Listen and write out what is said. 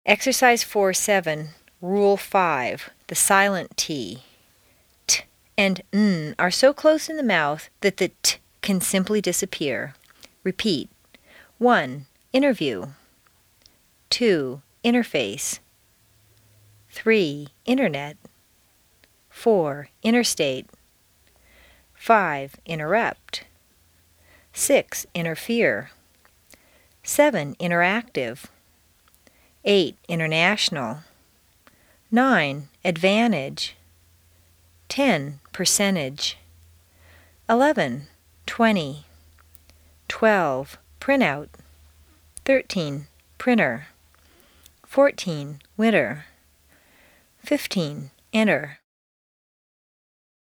Exercise 4-7, Rule 5, the silent T. T and N are so close in the mouth that the T can simply disappear. Repeat. 1. Interview. 2. Interface. 3. Internet. 4. Interstate. 5. Interrupt. 6. Interfere. 7. Interactive. 8. International. 9. Advantage. 10. Percentage. 11. 20. 12. Printout. 13. Printer. 14. Winter. 15. Enter.